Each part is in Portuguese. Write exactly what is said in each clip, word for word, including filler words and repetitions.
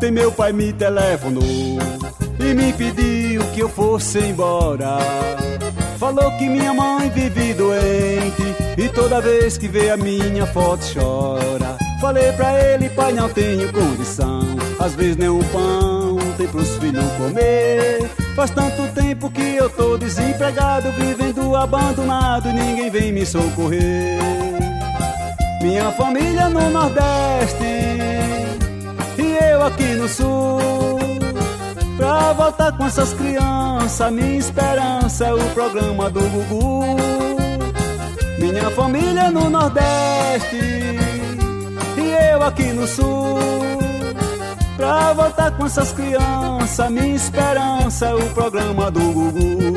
Ontem meu pai me telefonou e me pediu que eu fosse embora. Falou que minha mãe vive doente e toda vez que vê a minha foto chora. Falei pra ele, pai, não tenho condição, às vezes nem um pão tem pros filhos comer. Faz tanto tempo que eu tô desempregado, vivendo abandonado e ninguém vem me socorrer. Minha família no Nordeste e eu aqui no Sul. Pra voltar com essas crianças, minha esperança é o programa do Gugu. Minha família no Nordeste e eu aqui no Sul. Pra voltar com essas crianças, minha esperança é o programa do Gugu.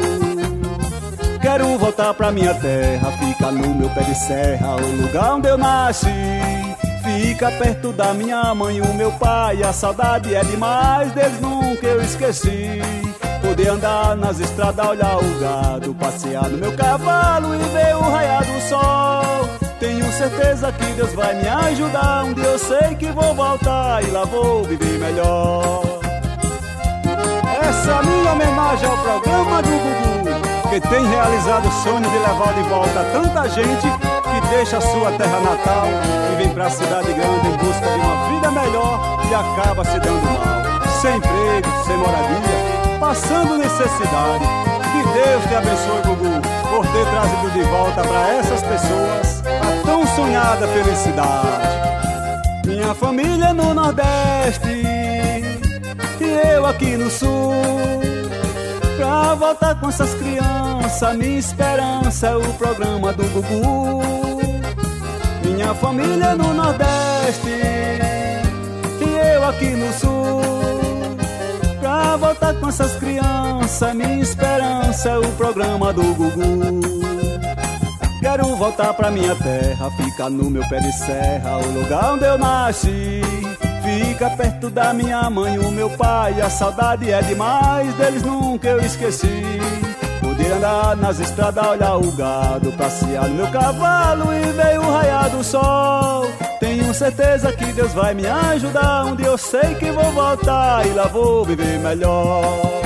Quero voltar pra minha terra, fica no meu pé de serra, o lugar onde eu nasci. Fica perto da minha mãe e o meu pai, a saudade é demais, deles nunca eu esqueci. Poder andar nas estradas, olhar o gado, passear no meu cavalo e ver o raiar do sol. Tenho certeza que Deus vai me ajudar, um dia eu sei que vou voltar e lá vou viver melhor. Essa é a minha homenagem ao programa do Gugu, que tem realizado o sonho de levar de volta tanta gente que deixa a sua terra natal e vem pra cidade grande em busca de uma vida melhor e acaba se dando mal, sem emprego, sem moradia, passando necessidade. Que Deus te abençoe, Gugu, por ter trazido de volta pra essas pessoas a tão sonhada felicidade. Minha família no Nordeste e eu aqui no Sul. Pra voltar com essas crianças, minha esperança é o programa do Gugu. Minha família no Nordeste e eu aqui no Sul. Pra voltar com essas crianças, minha esperança é o programa do Gugu. Quero voltar pra minha terra, fica no meu pé de serra, o lugar onde eu nasci. Fica perto da minha mãe, o meu pai, a saudade é demais, deles nunca eu esqueci. Poder andar nas estradas, olhar o gado, passear no meu cavalo e ver o raiar do sol. Tenho certeza que Deus vai me ajudar, um dia eu sei que vou voltar e lá vou viver melhor.